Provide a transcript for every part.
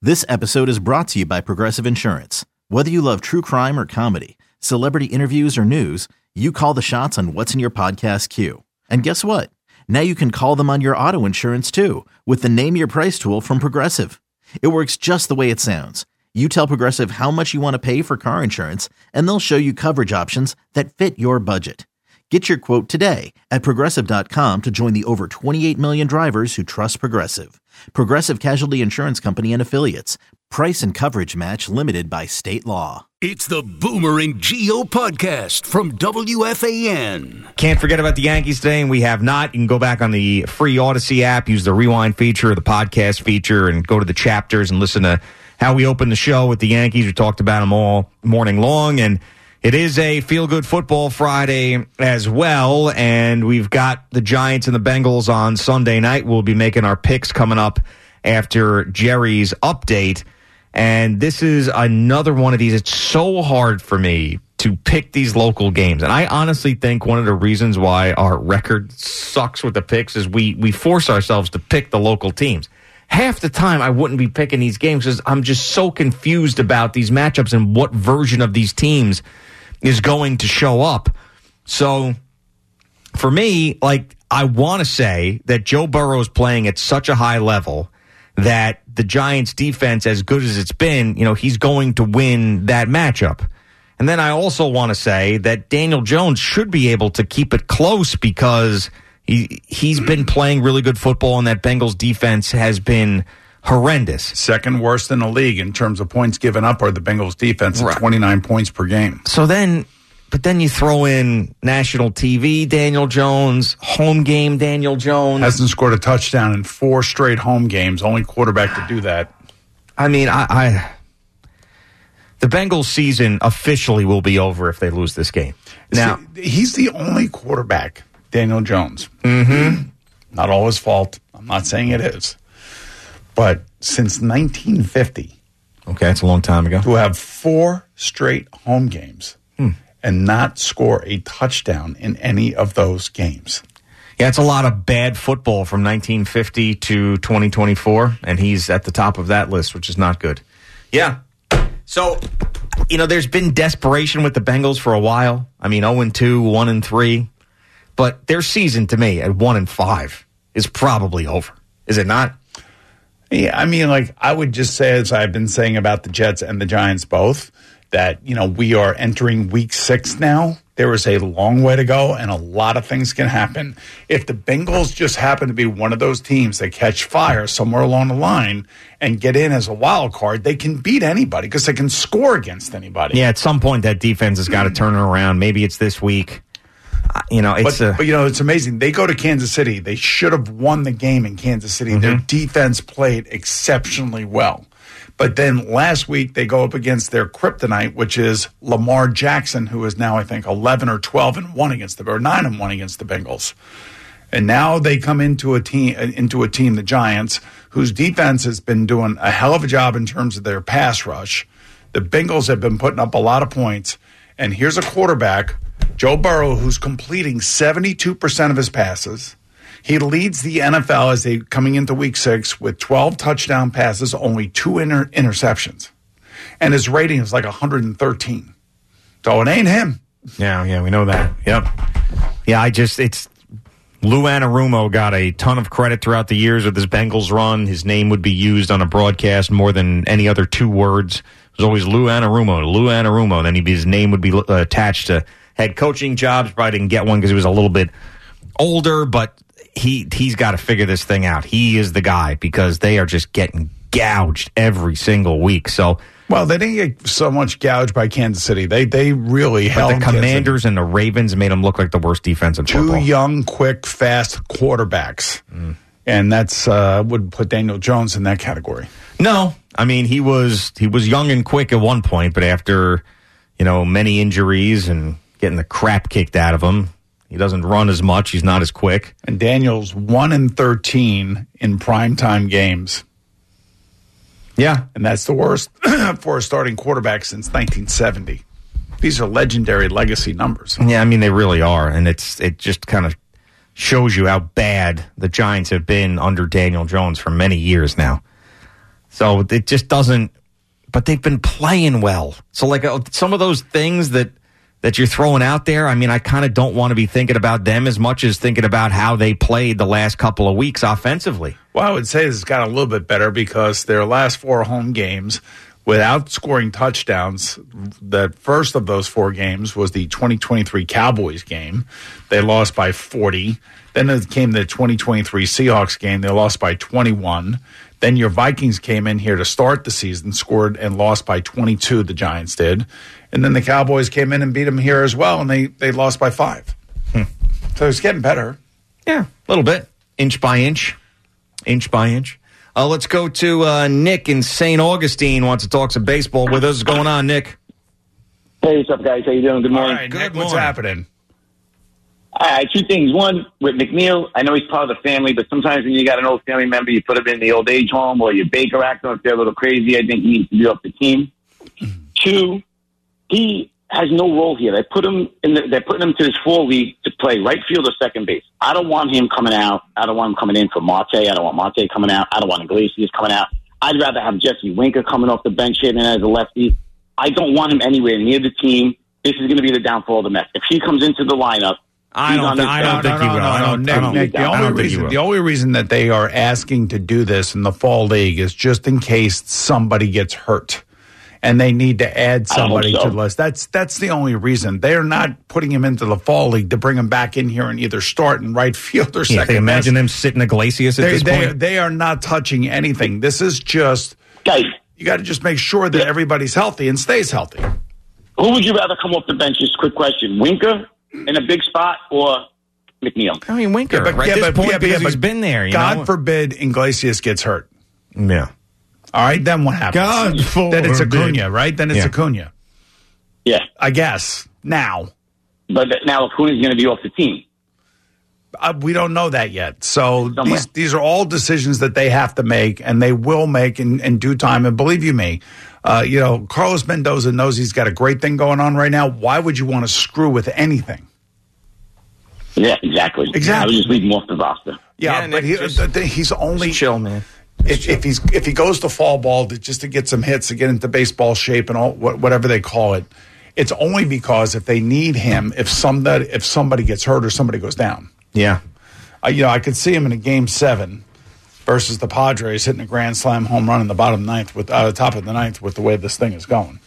This episode is brought to you by Progressive Insurance. Whether you love true crime or comedy, celebrity interviews or news, you call the shots on what's in your podcast queue. And guess what? Now you can call them on your auto insurance too with the Name Your Price tool from Progressive. It works just the way it sounds. You tell Progressive how much you want to pay for car insurance, and they'll show you coverage options that fit your budget. Get your quote today at Progressive.com to join the over 28 million drivers who trust Progressive. Progressive Casualty Insurance Company and Affiliates. Price and coverage match limited by state law. It's the Boomer and Gio podcast from WFAN. Can't forget about the Yankees today, and we have not. You can go back on the free Odyssey app, use the rewind feature or the podcast feature, and go to the chapters and listen to how we opened the show with the Yankees. We talked about them all morning long, and it is a feel-good football Friday as well, and we've got the Giants and the Bengals on Sunday night. We'll be making our picks coming up after Jerry's update, and this is another one of these. It's so hard for me to pick these local games, and I honestly think one of the reasons why our record sucks with the picks is we force ourselves to pick the local teams. Half the time, I wouldn't be picking these games because I'm just so confused about these matchups and what version of these teams is going to show up. So for me, I want to say that Joe Burrow is playing at such a high level that the Giants defense, as good as it's been, he's going to win that matchup. And then I also want to say that Daniel Jones should be able to keep it close because he's been playing really good football, and that Bengals defense has been horrendous. Second worst in the league in terms of points given up are the Bengals defense at 29 points per game. But then you throw in national TV Daniel Jones, home game Daniel Jones. Hasn't scored a touchdown in 4 straight home games. Only quarterback to do that. I mean, the Bengals season officially will be over if they lose this game. Now, he's the only quarterback, Daniel Jones. Mm-hmm. Not all his fault. I'm not saying it is. But since 1950, okay, that's a long time ago, to have 4 straight home games and not score a touchdown in any of those games. Yeah, it's a lot of bad football from 1950 to 2024, and he's at the top of that list, which is not good. Yeah. So, there's been desperation with the Bengals for a while. I mean, 0-2, 1-3. But their season, to me, at 1-5 is probably over. Is it not? Yeah, I mean, I would just say, as I've been saying about the Jets and the Giants both, that, we are entering week 6 now. There is a long way to go, and a lot of things can happen. If the Bengals just happen to be one of those teams that catch fire somewhere along the line and get in as a wild card, they can beat anybody because they can score against anybody. Yeah, at some point that defense has got to turn it around. Maybe it's this week. It's amazing. They go to Kansas City. They should have won the game in Kansas City. Mm-hmm. Their defense played exceptionally well. But then last week they go up against their kryptonite, which is Lamar Jackson, who is now, I think, 11 or 12-1 against or 9-1 against the Bengals. And now they come into a team, the Giants, whose defense has been doing a hell of a job in terms of their pass rush. The Bengals have been putting up a lot of points. And here's a quarterback, Joe Burrow, who's completing 72% of his passes. He leads the NFL as they coming into week 6 with 12 touchdown passes, only 2 interceptions. And his rating is 113. So it ain't him. Yeah, we know that. Yep. Yeah, it's Lou Anarumo got a ton of credit throughout the years with his Bengals run. His name would be used on a broadcast more than any other 2 words. It was always Lou Anarumo. Then his name would be attached to head coaching jobs. Probably didn't get one because he was a little bit older, but he's got to figure this thing out. He is the guy because they are just getting gouged every single week. So, well, they didn't get so much gouged by Kansas City. They really held the Commanders and the Ravens made them look like the worst defense in football. 2 young, quick, fast quarterbacks. And that's would put Daniel Jones in that category. No, I mean he was young and quick at one point, but after many injuries and getting the crap kicked out of him, he doesn't run as much. He's not as quick. And Daniel's 1-13 in primetime games. Yeah, and that's the worst for a starting quarterback since 1970. These are legendary legacy numbers. Yeah, I mean they really are, and it just kind of shows you how bad the Giants have been under Daniel Jones for many years now. So it just doesn't. But they've been playing well. So like some of those things that you're throwing out there, I mean, I kind of don't want to be thinking about them as much as thinking about how they played the last couple of weeks offensively. Well, I would say this has got a little bit better because their last 4 home games without scoring touchdowns, the first of those 4 games was the 2023 Cowboys game. They lost by 40. Then it came the 2023 Seahawks game. They lost by 21. Then your Vikings came in here to start the season, scored and lost by 22, the Giants did. And then the Cowboys came in and beat them here as well, and they lost by 5. So it's getting better. Yeah, a little bit. Inch by inch. Inch by inch. Let's go to Nick in St. Augustine. Wants to talk some baseball with us. What's going on, Nick? Hey, what's up, guys? How you doing? Good morning. All right, Nick, what's happening? All right, 2 things. One, with McNeil, I know he's part of the family, but sometimes when you got an old family member, you put him in the old age home or you Baker Act, or if they're a little crazy, I think he needs to be off the team. 2, he has no role here. They're putting him to his 4 league to play right field or second base. I don't want him coming out. I don't want him coming in for Marte. I don't want Marte coming out. I don't want Iglesias coming out. I'd rather have Jesse Winker coming off the bench hitting as a lefty. I don't want him anywhere near the team. This is going to be the downfall of the Mets. If he comes into the lineup, I don't think he will. Nick, the only reason that they are asking to do this in the fall league is just in case somebody gets hurt and they need to add somebody to the list. That's the only reason. They are not putting him into the fall league to bring him back in here and either start in right field or second. They imagine them sitting Iglesias at this point. They are not touching anything. This is just, guys, you got to just make sure that everybody's healthy and stays healthy. Who would you rather come off the bench? Just a quick question. Winker in a big spot or McNeil? I mean, Winker. Because he's been there. God forbid Iglesias gets hurt. Yeah. All right, then what happens? God forbid. Then it's Acuna, right? Then it's Acuna. Yeah. I guess. Now. But now Acuna's going to be off the team. We don't know that yet. So these are all decisions that they have to make, and they will make in due time. And believe you me, Carlos Mendoza knows he's got a great thing going on right now. Why would you want to screw with anything? Yeah, exactly. I would just leave him off the roster. Yeah, but he's only chill, man. If he goes to fall ball just to get some hits to get into baseball shape and all whatever they call it, it's only because if they need him, if somebody gets hurt or somebody goes down. Yeah, I could see him in a Game 7 versus the Padres hitting a grand slam home run in the bottom ninth top of the ninth with the way this thing is going.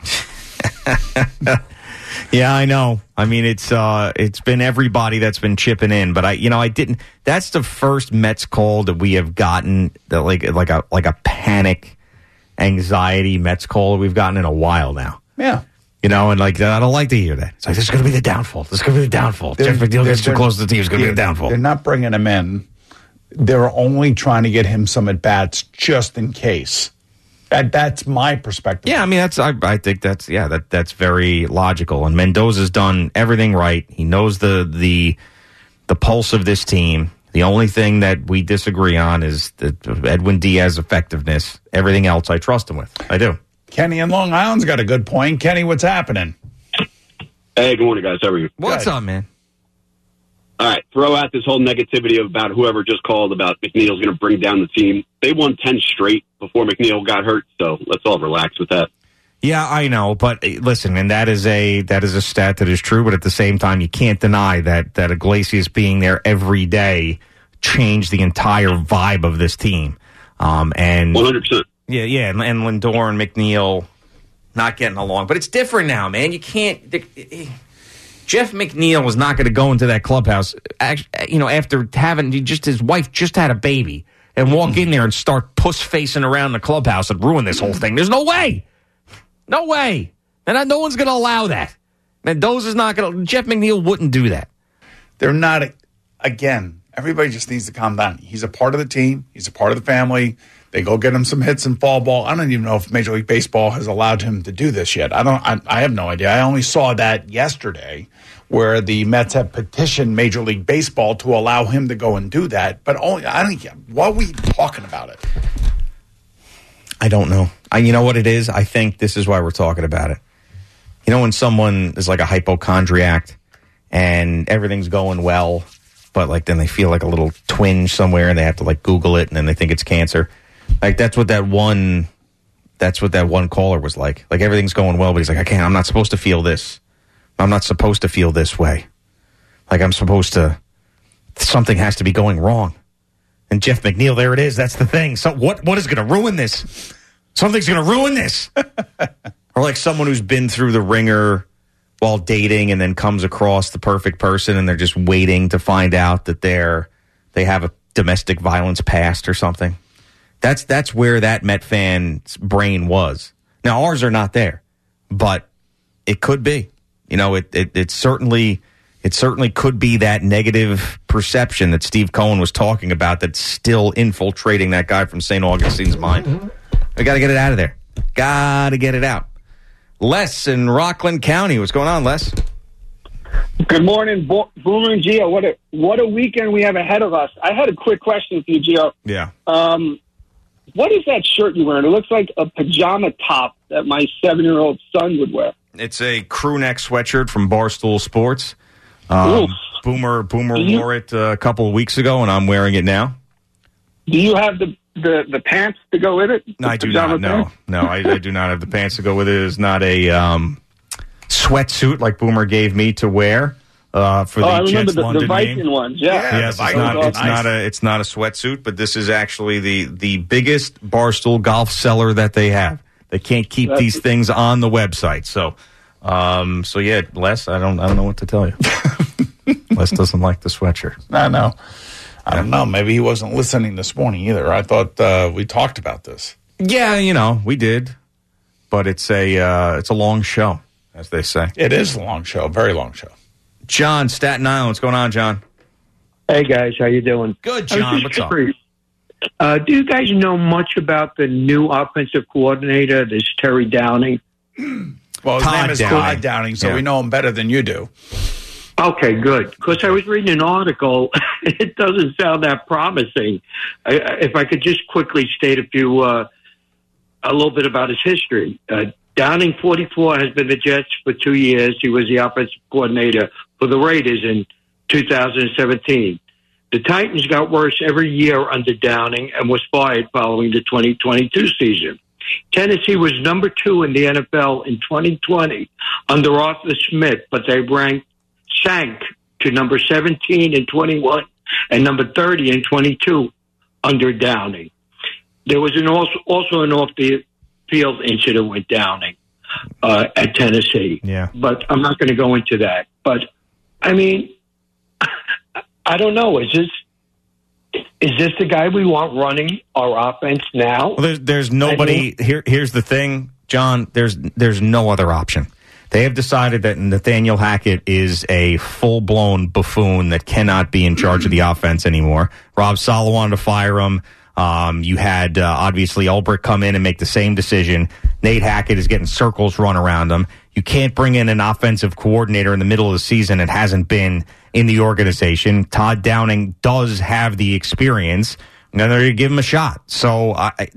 Yeah, I know. I mean, it's been everybody that's been chipping in, but I didn't. That's the first Mets call that we have gotten that like a panic, anxiety Mets call that we've gotten in a while now. Yeah. And I don't like to hear that. It's like, this is going to be the downfall. This is going to be the downfall. Jeff McNeil gets too close to the team. It's going to be the downfall. They're not bringing him in. They're only trying to get him some at-bats just in case. That's my perspective. Yeah, I mean, I think that's very logical. And Mendoza's done everything right. He knows the pulse of this team. The only thing that we disagree on is the Edwin Diaz effectiveness. Everything else I trust him with. I do. Kenny in Long Island's got a good point. Kenny, what's happening? Hey, good morning, guys. How are you? What's up, man? All right, throw out this whole negativity about whoever just called about McNeil's going to bring down the team. They won 10 straight before McNeil got hurt, so let's all relax with that. Yeah, I know, but listen, and that is a stat that is true, but at the same time, you can't deny that Iglesias being there every day changed the entire vibe of this team. And 100%. Yeah, and Lindor and McNeil not getting along. But it's different now, man. You can't... Jeff McNeil was not going to go into that clubhouse, after having his wife just had a baby, and walk in there and start puss-facing around the clubhouse and ruin this whole thing. There's no way. No way. And no one's going to allow that. Mendoza's not going to... Jeff McNeil wouldn't do that. They're not... Again, everybody just needs to calm down. He's a part of the team. He's a part of the family. They go get him some hits in fall ball. I don't even know if Major League Baseball has allowed him to do this yet. I have no idea. I only saw that yesterday where the Mets have petitioned Major League Baseball to allow him to go and do that. But I don't get what are we talking about it. I don't know. You know what it is? I think this is why we're talking about it. When someone is like a hypochondriac and everything's going well, but then they feel like a little twinge somewhere and they have to Google it and then they think it's cancer. Like that's what that one caller was like. Like everything's going well, but he's like, I'm not supposed to feel this. I'm not supposed to feel this way. Like something has to be going wrong. And Jeff McNeil, there it is. That's the thing. So what is going to ruin this? Something's going to ruin this. Or like someone who's been through the ringer while dating and then comes across the perfect person and they're just waiting to find out that they have a domestic violence past or something. That's where that Met fan's brain was. Now ours are not there, but it could be. You know, it certainly could be that negative perception that Steve Cohen was talking about that's still infiltrating that guy from St. Augustine's mind. We got to get it out of there. Got to get it out. Les in Rockland County. What's going on, Les? Good morning, Boomer and Gio. What a weekend we have ahead of us. I had a quick question for you, Gio. Yeah. What is that shirt you're wearing? It looks like a pajama top that my 7-year-old son would wear. It's a crew neck sweatshirt from Barstool Sports. Boomer wore it a couple of weeks ago, and I'm wearing it now. Do you have the pants to go with it? No, I do not. No, I do not have the pants to go with it. It is not a sweatsuit like Boomer gave me to wear for the Jets London game. I remember the Viking ones. Yeah. Yes, it's not a sweatsuit, but this is actually the biggest Barstool golf seller that they have. They can't keep these things on the website. So yeah, Les, I don't know what to tell you. Les doesn't like the sweatshirt. No. I don't know. Maybe he wasn't listening this morning either. I thought we talked about this. Yeah, we did. But it's a long show, as they say. It is a long show, a very long show. John, Staten Island. What's going on, John? Hey, guys. How you doing? Good, John. What's up? Do you guys know much about the new offensive coordinator, this Terry Downing? Well, his name is Todd Downing, so we know him better than you do. Okay, good. Because I was reading an article. It doesn't sound that promising. If I could just quickly state a little bit about his history. Downing, 44, has been the Jets for 2 years. He was the offensive coordinator for the Raiders in 2017. The Titans got worse every year under Downing and was fired following the 2022 season. Tennessee was number 2 in the NFL in 2020 under Arthur Smith, but they sank to number 17 in 21 and number 30 in 22 under Downing. There was also an off-the-field incident with Downing at Tennessee. Yeah. But I'm not going to go into that. But, I mean, I don't know. Is this the guy we want running our offense now? Well, there's nobody. Here's the thing, John. There's no other option. They have decided that Nathaniel Hackett is a full-blown buffoon that cannot be in charge of the offense anymore. Rob Saleh wanted to fire him. You had, obviously, Ulbrich come in and make the same decision. Nate Hackett is getting circles run around him. You can't bring in an offensive coordinator in the middle of the season that hasn't been in the organization. Todd Downing does have the experience, and they're going to give him a shot. So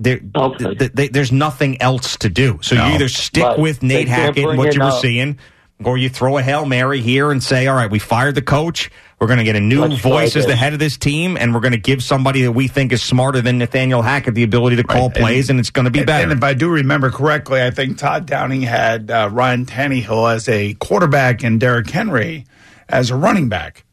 there's nothing else to do. So you either stick with Nate Hackett and what you were seeing, or you throw a Hail Mary here and say, all right, we fired the coach. We're going to get a new voice as the head of this team, and we're going to give somebody that we think is smarter than Nathaniel Hackett the ability to call plays, and it's going to be better. And if I do remember correctly, I think Todd Downing had Ryan Tannehill as a quarterback and Derrick Henry as a running back.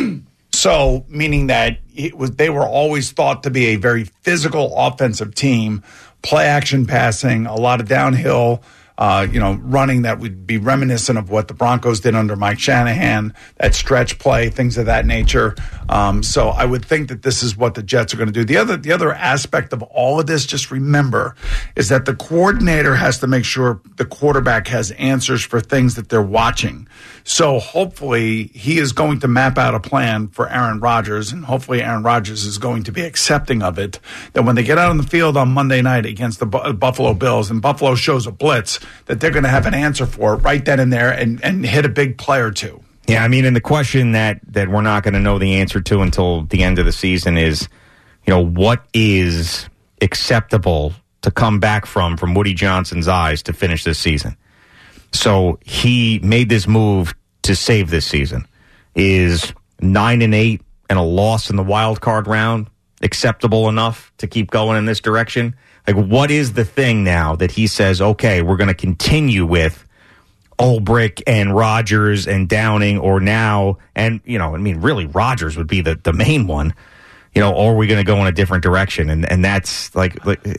So, meaning that they were always thought to be a very physical offensive team, play action passing, a lot of downhill running that would be reminiscent of what the Broncos did under Mike Shanahan, that stretch play, things of that nature. So I would think that this is what the Jets are going to do. The other aspect of all of this, just remember, is that the coordinator has to make sure the quarterback has answers for things that they're watching. So hopefully he is going to map out a plan for Aaron Rodgers, and hopefully Aaron Rodgers is going to be accepting of it, that when they get out on the field on Monday night against the Buffalo Bills and Buffalo shows a blitz, that they're going to have an answer for it right then and there and hit a big play or two. Yeah, I mean, and the question that we're not going to know the answer to until the end of the season is, what is acceptable to come back from Woody Johnson's eyes to finish this season? So he made this move to save this season. Is 9-8 and a loss in the wild card round acceptable enough to keep going in this direction? Like, what is the thing now that he says, okay, we're going to continue with Ulbrich and Rodgers and Downing, or now, and, really Rodgers would be the main one, or are we going to go in a different direction? And that's like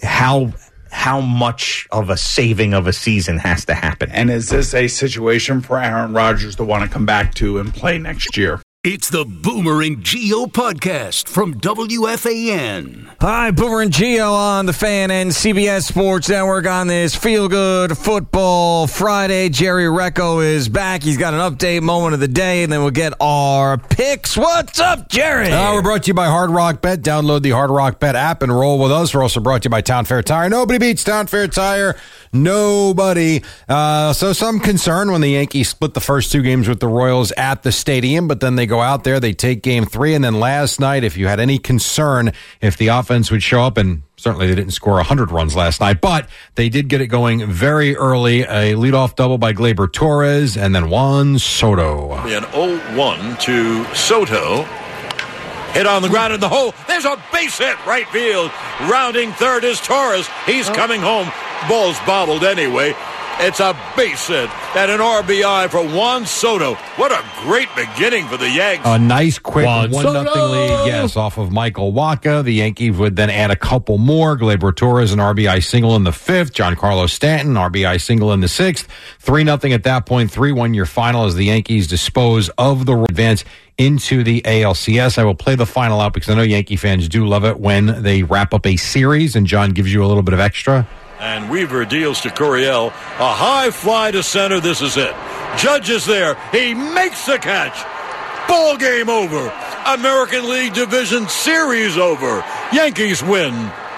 how much of a saving of a season has to happen? And is this a situation for Aaron Rodgers to want to come back to and play next year? It's the Boomer and Geo podcast from WFAN. Hi, Boomer and Geo on the Fan and CBS Sports Network on this Feel Good Football Friday. Jerry Recco is back. He's got an update moment of the day, and then we'll get our picks. What's up, Jerry? We're brought to you by Hard Rock Bet. Download the Hard Rock Bet app and roll with us. We're also brought to you by Town Fair Tire. Nobody beats Town Fair Tire. Nobody. So some concern when the Yankees split the first two games with the Royals at the stadium, but then they go out there, they take game 3, and then last night, if you had any concern if the offense would show up, and certainly they didn't score 100 runs last night, but they did get it going very early. A leadoff double by Gleyber Torres, and then Juan Soto. An 0-1 to Soto. Hit on the ground in the hole. There's a base hit right field. Rounding third is Torres. He's coming home. Ball's bobbled anyway. It's a base hit and an RBI for Juan Soto. What a great beginning for the Yanks. A nice quick 1-0 lead, yes, off of Michael Wacha. The Yankees would then add a couple more. Gleyber Torres, an RBI single in the 5th. Giancarlo Stanton, RBI single in the 6th. 3-0 at that point. 3-1 your final as the Yankees dispose of the advance into the ALCS. I will play the final out because I know Yankee fans do love it when they wrap up a series and John gives you a little bit of extra. And Weaver deals to Coryell. A high fly to center. This is it. Judge is there. He makes the catch. Ball game over. American League Division Series over. Yankees win.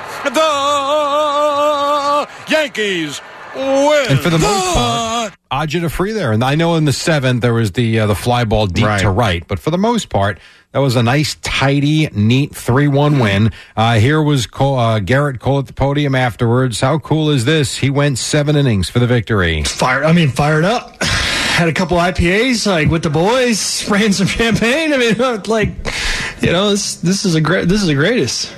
The Yankees win. And for the most part, Ajit free there. And I know in the 7th there was the fly ball deep to right. But for the most part, that was a nice, tidy, neat 3-1 win. Here was Garrett Cole at the podium afterwards. How cool is this? He went 7 innings for the victory. Fired up. Had a couple IPAs, with the boys, spraying some champagne. This is the greatest.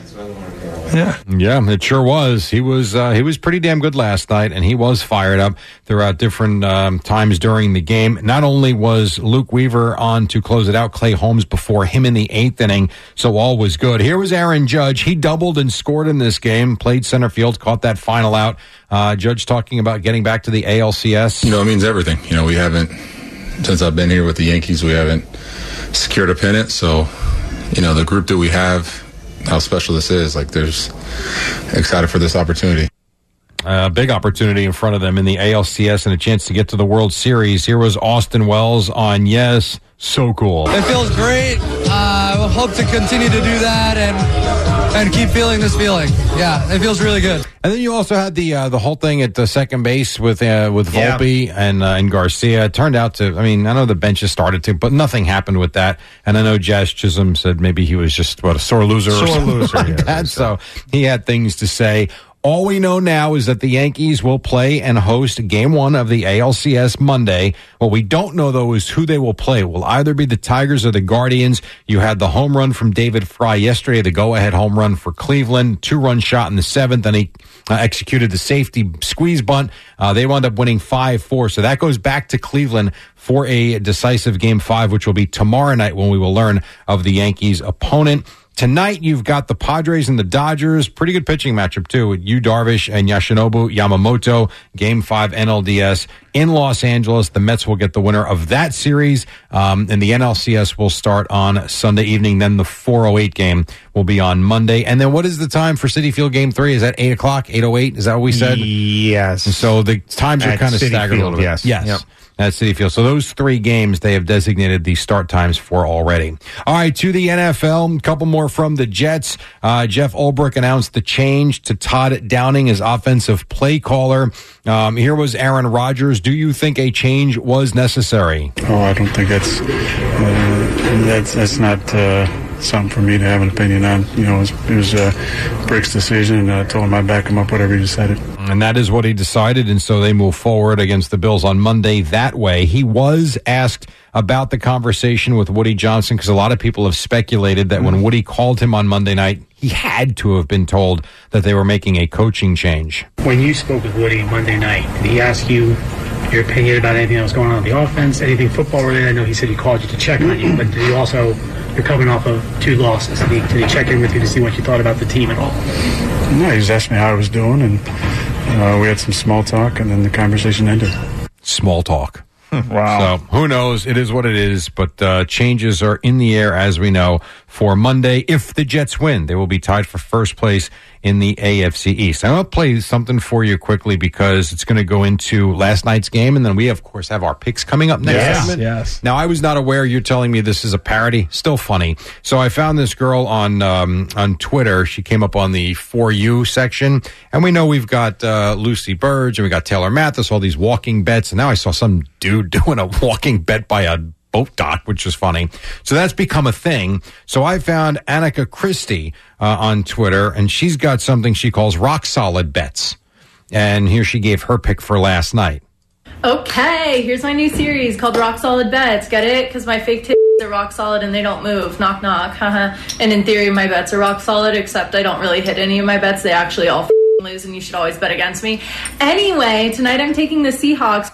Yeah, it sure was. He was pretty damn good last night, and he was fired up throughout different times during the game. Not only was Luke Weaver on to close it out, Clay Holmes before him in the 8th inning, so all was good. Here was Aaron Judge. He doubled and scored in this game, played center field, caught that final out. Judge talking about getting back to the ALCS. It means everything. We haven't, since I've been here with the Yankees, we haven't secured a pennant, so, the group that we have, how special this is. There's excited for this opportunity. Big opportunity in front of them in the ALCS and a chance to get to the World Series. Here was Austin Wells on Yes. So cool. It feels great. We'll hope to continue to do that and keep feeling this feeling. Yeah, it feels really good. And then you also had the whole thing at the second base with Volpe and Garcia. It turned out to, I know the benches started to, but nothing happened with that. And I know Jazz Chisholm said maybe he was just a sore loser or something like that. So he had things to say. All we know now is that the Yankees will play and host Game 1 of the ALCS Monday. What we don't know, though, is who they will play. It will either be the Tigers or the Guardians. You had the home run from David Fry yesterday, the go-ahead home run for Cleveland, 2-run shot in the 7th, and he executed the safety squeeze bunt. They wound up winning 5-4, so that goes back to Cleveland for a decisive Game 5, which will be tomorrow night when we will learn of the Yankees' opponent. Tonight, you've got the Padres and the Dodgers. Pretty good pitching matchup, too, with Yu Darvish and Yoshinobu Yamamoto. Game 5 NLDS in Los Angeles. The Mets will get the winner of that series. And the NLCS will start on Sunday evening. Then the 4:08 game will be on Monday. And then what is the time for Citi Field Game 3? Is that 8 o'clock, 8:08? Is that what we said? Yes. And so the times are kind of staggered a little bit. Yes. Yep. At Citi Field. So those 3 games they have designated the start times for already. All right, to the NFL, a couple more from the Jets. Jeff Ulbrich announced the change to Todd Downing as offensive play caller. Here was Aaron Rodgers. Do you think a change was necessary? Oh, I don't think that's not something for me to have an opinion on. It was Brick's decision, and I told him I'd back him up, whatever he decided. And that is what he decided, and so they move forward against the Bills on Monday that way. He was asked about the conversation with Woody Johnson, because a lot of people have speculated that when Woody called him on Monday night, he had to have been told that they were making a coaching change. When you spoke with Woody Monday night, did he ask you your opinion about anything that was going on the offense, anything football related? I know he said he called you to check on you, but did he also, you're coming off of 2 losses, did he check in with you to see what you thought about the team at all? No, he just asked me how I was doing, and we had some small talk, and then the conversation ended. Small talk. Wow. So who knows? It is what it is, but changes are in the air, as we know, for Monday. If the Jets win, they will be tied for first place in the AFC East. I'm going to play something for you quickly because it's going to go into last night's game, and then we, of course, have our picks coming up next segment. Yes. Now, I was not aware. You're telling me this is a parody. Still funny. So I found this girl on Twitter. She came up on the For You section, and we know we've got Lucy Burge, and we got Taylor Mathis, all these walking bets, and now I saw some dude doing a walking bet by a boat dock, which is funny. So that's become a thing. So I found Annika Christie on Twitter, and she's got something she calls rock solid bets. And here she gave her pick for last night. Okay, here's my new series called Rock Solid Bets. Get it? Because my fake tits are rock solid and they don't move. Knock, knock. And in theory, my bets are rock solid, except I don't really hit any of my bets. They actually all lose, and you should always bet against me. Anyway, tonight I'm taking the Seahawks.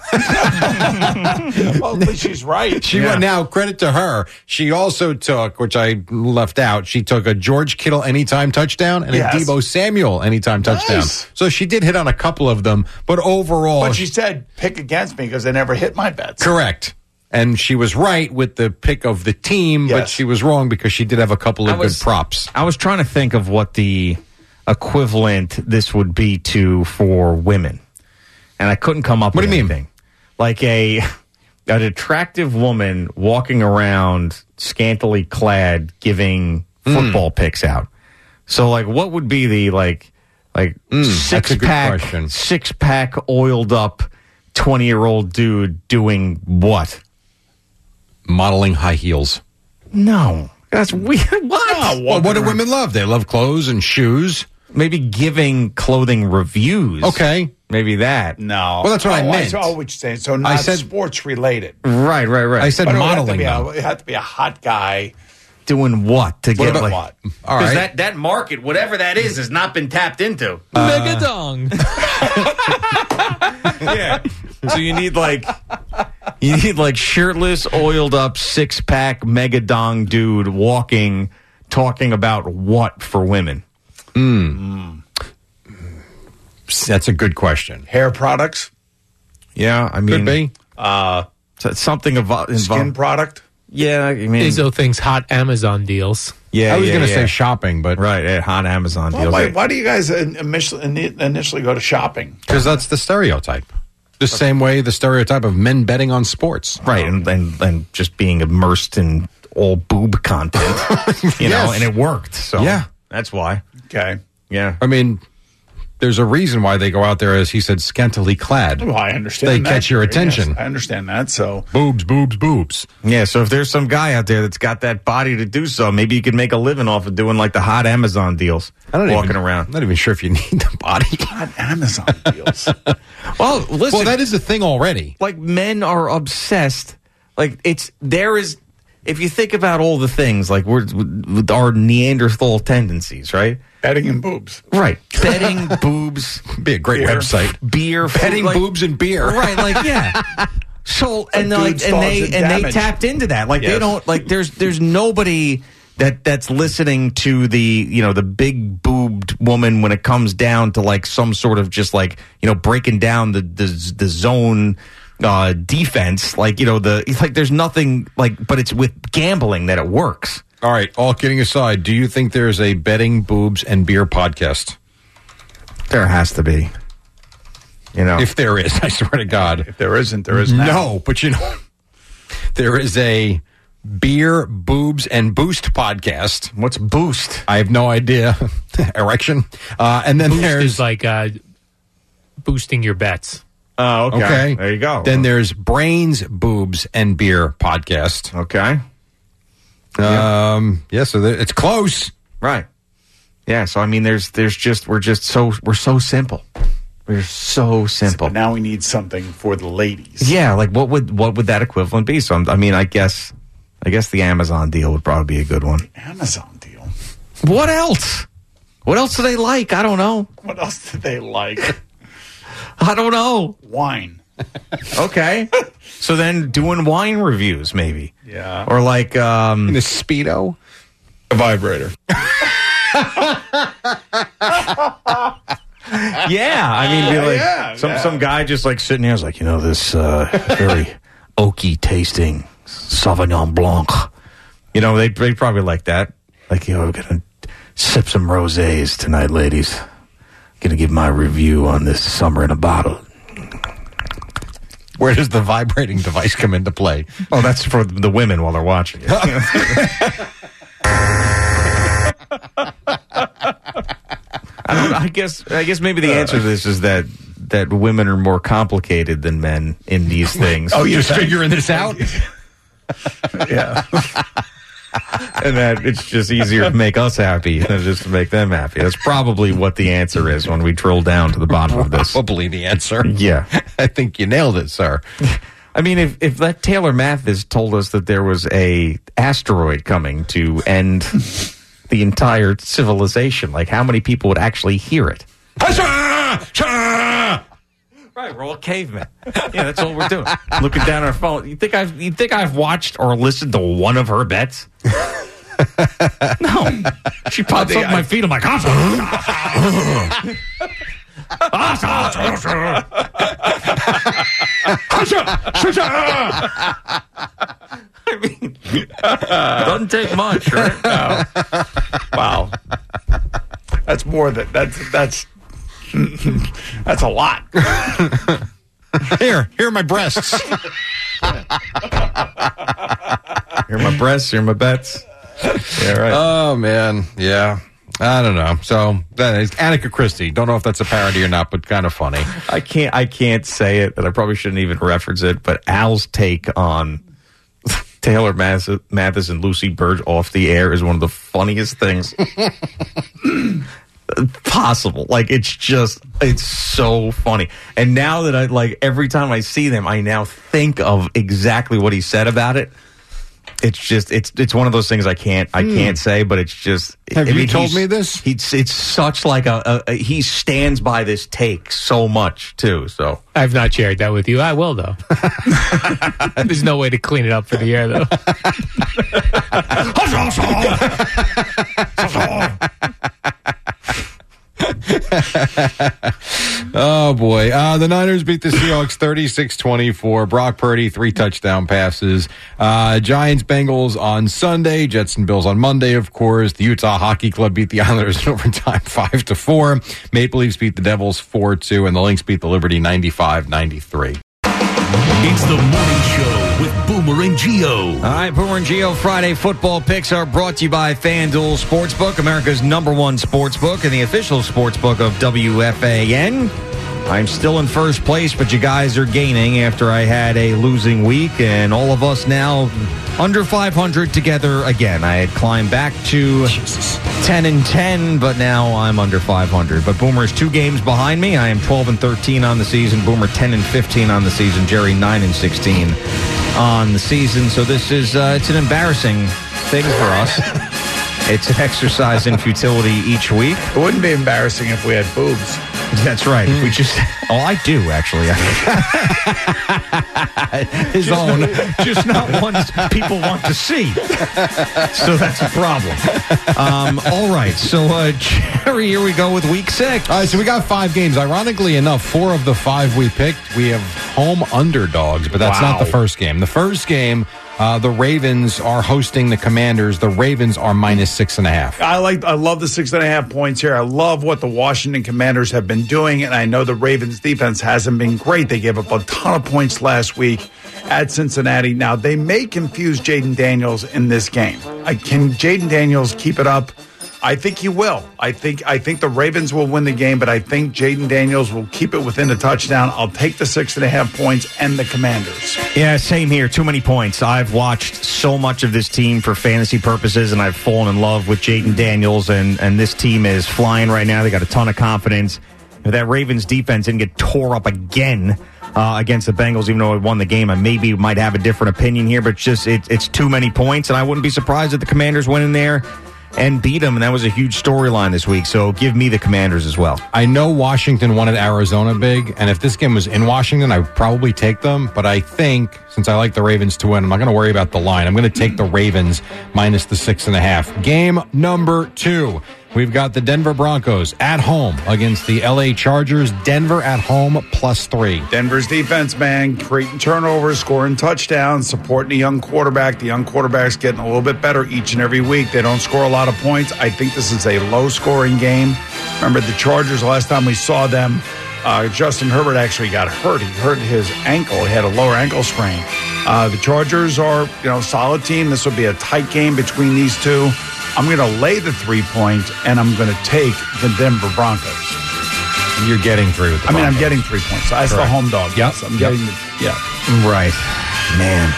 Well, at least she's right. She went, now, credit to her. She also took, which I left out, she took a George Kittle anytime touchdown and a Deebo Samuel anytime touchdown. So she did hit on a couple of them, but overall. But she said, pick against me because I never hit my bets. Correct. And she was right with the pick of the team, but she was wrong because she did have a couple of good props. I was trying to think of what the equivalent this would be for women, and I couldn't come up with anything. What do you mean? Like an attractive woman walking around scantily clad giving football picks out. So like what would be the six pack oiled up 20-year-old dude doing what? Modeling high heels. No. That's weird. What? Oh, well, what do women love? They love clothes and shoes. Maybe giving clothing reviews. Okay. Maybe that. No. Well, that's what I meant. Oh, what you're saying. So not sports related. Right. I said modeling. It had to be a hot guy. Doing what? To get what? All right. Because that market, whatever that is, has not been tapped into. Megadong. Yeah. So you need shirtless, oiled up, 6-pack megadong dude walking, talking about what for women? That's a good question. Hair products? Yeah, I mean, could be. Something involved. Skin product? Yeah, I mean, Izzo thinks hot Amazon deals. Yeah, I was going to say shopping, but hot Amazon deals. Why do you guys initially go to shopping? Because that's the stereotype. The same way the stereotype of men betting on sports, right? And just being immersed in all boob content, you know, and it worked. So yeah, that's why. Okay, yeah. I mean, there's a reason why they go out there, as he said, scantily clad. Well, I understand. They that. catch your attention. Yes, I understand that. So boobs. Yeah. So if there's some guy out there that's got that body to do so, maybe you could make a living off of doing like the hot Amazon deals. Walking around. I'm not even sure if you need the body. Hot Amazon deals. Well, listen. Well, that is a thing already. Like men are obsessed. Like if you think about all the things, like with our Neanderthal tendencies, right? Betting and boobs. Right. Betting, boobs. Be a great website. Beer. Betting, boobs, and beer. Right, like, yeah. So, and they tapped into that. Like, they don't, like, there's nobody that's listening to the big boobed woman when it comes down to, like, some sort of just, like, breaking down the zone defense. Like, there's nothing, like, but it's with gambling that it works. All right, all kidding aside, do you think there's a betting, boobs, and beer podcast? There has to be. If there is, I swear to God. If there isn't, there is now. No, but there is a beer, boobs, and boost podcast. What's boost? I have no idea. Erection. And then boost there's is like boosting your bets. Oh, okay. There you go. Then there's Brains, Boobs, and Beer podcast. Okay. So it's close. Right. Yeah, so I mean we're so simple. We're so simple. But now we need something for the ladies. Yeah, like what would that equivalent be? So I guess the Amazon deal would probably be a good one. Amazon deal. What else? What else do they like? I don't know. What else do they like? I don't know. Wine. Okay. So then doing wine reviews, maybe. Yeah. Or like the Speedo? A vibrator. Yeah, I mean, be like some guy just like sitting here is like, this very oaky tasting Sauvignon Blanc. They probably like that. Like, we're gonna sip some rosés tonight, ladies. Gonna give my review on this summer in a bottle. Where does the vibrating device come into play? Oh, that's for the women while they're watching it. I guess maybe the answer to this is that women are more complicated than men in these things. Oh, you're just figuring this out? Yeah. And that it's just easier to make us happy than just to make them happy. That's probably what the answer is when we drill down to the bottom of this. Probably the answer. Yeah. I think you nailed it, sir. I mean, if that Taylor Mathis told us that there was a asteroid coming to end the entire civilization, like how many people would actually hear it? Right, we're all cavemen. Yeah, that's all we're doing. Looking down our phone. You think I've watched or listened to one of her bets? No. She pops up my feet. I'm like, I mean, doesn't take much, right? No. Wow. That's more than that's a lot. Here are my breasts. Here are my breasts, here are my bets. Yeah, right. Oh, man. Yeah. I don't know. So that is Annika Christie. Don't know if that's a parody or not, but kind of funny. I can't say it, and I probably shouldn't even reference it, but Al's take on Taylor Mathis and Lucy Burge off the air is one of the funniest things possible. Like, it's so funny. And now that every time I see them, I now think of exactly what he said about it. It's just, it's one of those things I can't say, but it's just. Have you told me this? It's such like he stands by this take so much too. So I've not shared that with you. I will though. There's no way to clean it up for the air though. Oh, boy. The Niners beat the Seahawks 36-24. Brock Purdy, 3 touchdown passes. Giants, Bengals on Sunday. Jets and Bills on Monday, of course. The Utah Hockey Club beat the Islanders in overtime 5-4. Maple Leafs beat the Devils 4-2. And the Lynx beat the Liberty 95-93. It's the morning show with Boomer and Gio. All right, Boomer and Gio Friday football picks are brought to you by FanDuel Sportsbook, America's #1 sportsbook and the official sportsbook of WFAN. I'm still in first place, but you guys are gaining after I had a losing week, and all of us now under 500 together again. I had climbed back to 10-10, but now I'm under 500. But Boomer's 2 games behind me. I am 12-13 on the season. Boomer 10-15 on the season. Jerry 9-16 on the season. So this is it's an embarrassing thing for us. It's an exercise in futility each week. It wouldn't be embarrassing if we had boobs. That's right. If we just, I do actually. His own, just not ones people want to see. So that's a problem. All right. So Jerry, here we go with week 6. All right. So we got 5 games. Ironically enough, 4 of the 5 we picked, we have home underdogs, but that's not the first game. The first game. The Ravens are hosting the Commanders. The Ravens are -6.5. I love the 6.5 points here. I love what the Washington Commanders have been doing, and I know the Ravens defense hasn't been great. They gave up a ton of points last week at Cincinnati. Now, they may confuse Jaden Daniels in this game. Can Jaden Daniels keep it up? I think he will. I think the Ravens will win the game, but I think Jaden Daniels will keep it within a touchdown. I'll take the 6.5 points and the Commanders. Yeah, same here. Too many points. I've watched so much of this team for fantasy purposes, and I've fallen in love with Jaden Daniels, and this team is flying right now. They got a ton of confidence. If that Ravens defense didn't get tore up again against the Bengals, even though it won the game, I maybe might have a different opinion here, but it's too many points, and I wouldn't be surprised if the Commanders went in there and beat them, and that was a huge storyline this week. So give me the Commanders as well. I know Washington wanted Arizona big, and if this game was in Washington, I would probably take them. But I think, since I like the Ravens to win, I'm not going to worry about the line. I'm going to take the Ravens minus the 6.5. Game number 2. We've got the Denver Broncos at home against the L.A. Chargers. Denver at home +3. Denver's defense, man, creating turnovers, scoring touchdowns, supporting the young quarterback. The young quarterback's getting a little bit better each and every week. They don't score a lot of points. I think this is a low-scoring game. Remember, the Chargers, last time we saw them, Justin Herbert actually got hurt. He hurt his ankle. He had a lower ankle sprain. The Chargers are, a solid team. This will be a tight game between these two. I'm going to lay the 3 points, and I'm going to take the Denver Broncos. You're getting 3 with the Broncos. I'm getting 3 points. That's the home dog. Yep. I'm getting Right. Man.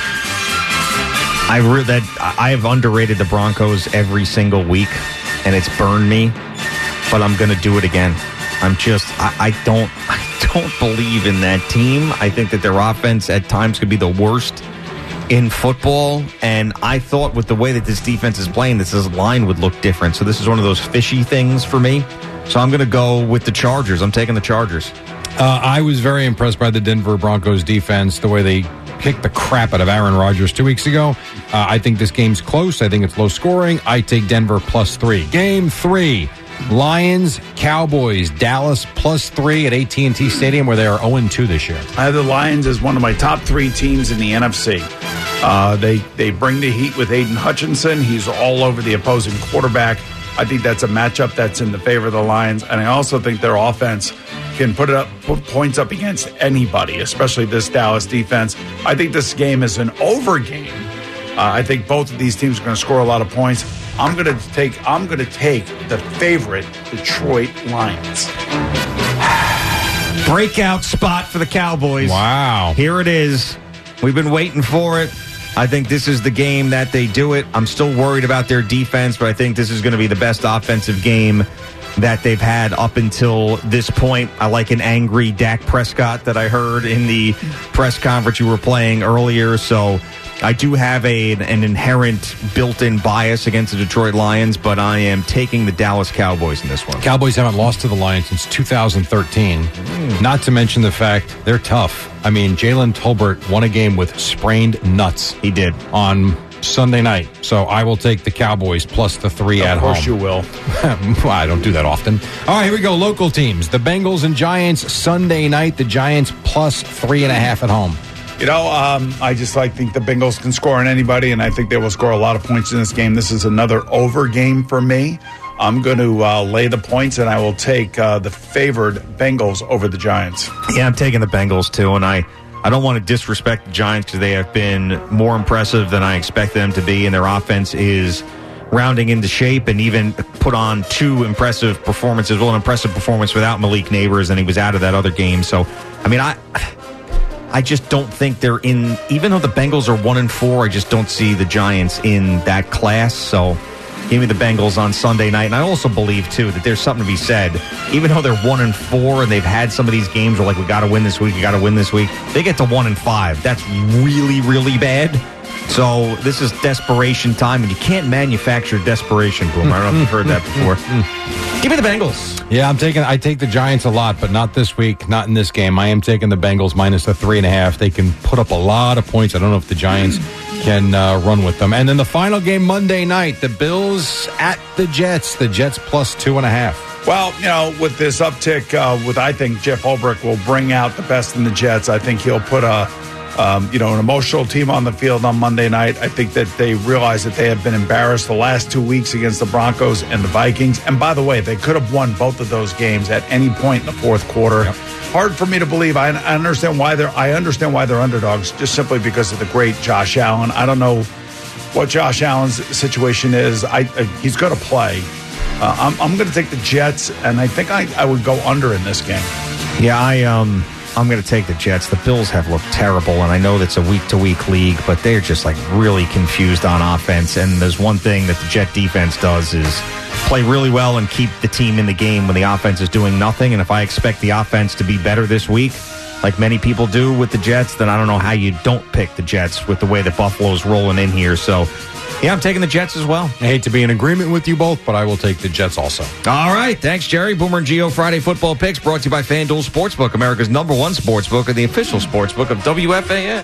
I have underrated the Broncos every single week, and it's burned me, but I'm going to do it again. I don't believe in that team. I think that their offense at times could be the worst in football, and I thought with the way that this defense is playing, this line would look different. So this is one of those fishy things for me. So I'm going to go with the Chargers. I'm taking the Chargers. I was very impressed by the Denver Broncos defense, the way they kicked the crap out of Aaron Rodgers 2 weeks ago. I think this game's close. I think it's low scoring. I take Denver +3. Game 3. Lions, Cowboys, Dallas +3 at AT&T Stadium, where they are 0-2 this year. I have the Lions as one of my top 3 teams in the NFC. They bring the heat with Aiden Hutchinson. He's all over the opposing quarterback. I think that's a matchup that's in the favor of the Lions, and I also think their offense can put points up against anybody, especially this Dallas defense. I think this game is an over game. I think both of these teams are going to score a lot of points. I'm going to take the favorite Detroit Lions. Breakout spot for the Cowboys. Wow. Here it is. We've been waiting for it. I think this is the game that they do it. I'm still worried about their defense, but I think this is going to be the best offensive game that they've had up until this point. I like an angry Dak Prescott that I heard in the press conference you were playing earlier, so I do have an inherent built-in bias against the Detroit Lions, but I am taking the Dallas Cowboys in this one. Cowboys haven't lost to the Lions since 2013. Not to mention the fact they're tough. I mean, Jalen Tolbert won a game with sprained nuts. He did. On Sunday night. So I will take the Cowboys +3 at home. Of course you will. Well, I don't do that often. All right, here we go. Local teams. The Bengals and Giants Sunday night. The Giants +3.5 at home. I just think the Bengals can score on anybody, and I think they will score a lot of points in this game. This is another over game for me. I'm going to lay the points, and I will take the favored Bengals over the Giants. Yeah, I'm taking the Bengals, too, and I don't want to disrespect the Giants because they have been more impressive than I expect them to be, and their offense is rounding into shape and even put on 2 impressive performances. Well, an impressive performance without Malik Neighbors, and he was out of that other game. So, I mean, I just don't think they're in, even though the Bengals are 1-4, I just don't see the Giants in that class. So give me the Bengals on Sunday night. And I also believe, too, that there's something to be said. Even though they're 1-4 and they've had some of these games where, we got to win this week, we got to win this week, they get to 1-5. That's really, really bad. So this is desperation time, and you can't manufacture desperation, Boomer. I don't know if you've heard that before. Give me the Bengals. Yeah, I take the Giants a lot, but not this week, not in this game. I am taking the Bengals minus the 3.5. They can put up a lot of points. I don't know if the Giants can run with them. And then the final game Monday night, the Bills at the Jets. The Jets +2.5. Well, with this uptick, I think Jeff Ulbrich will bring out the best in the Jets. I think he'll put an emotional team on the field on Monday night. I think that they realize that they have been embarrassed the last 2 weeks against the Broncos and the Vikings. And by the way, they could have won both of those games at any point in the fourth quarter. Yep. Hard for me to believe. I understand why they're underdogs, just simply because of the great Josh Allen. I don't know what Josh Allen's situation is. He's going to play. I'm going to take the Jets, and I think I would go under in this game. Yeah, I'm going to take the Jets. The Bills have looked terrible, and I know that's a week-to-week league, but they're just really confused on offense. And there's one thing that the Jet defense does is play really well and keep the team in the game when the offense is doing nothing. And if I expect the offense to be better this week, like many people do with the Jets, then I don't know how you don't pick the Jets with the way that Buffalo's rolling in here. So, yeah, I'm taking the Jets as well. I hate to be in agreement with you both, but I will take the Jets also. All right. Thanks, Jerry. Boomer and Gio Friday Football Picks brought to you by FanDuel Sportsbook, America's #1 sportsbook and the official sportsbook of WFAN.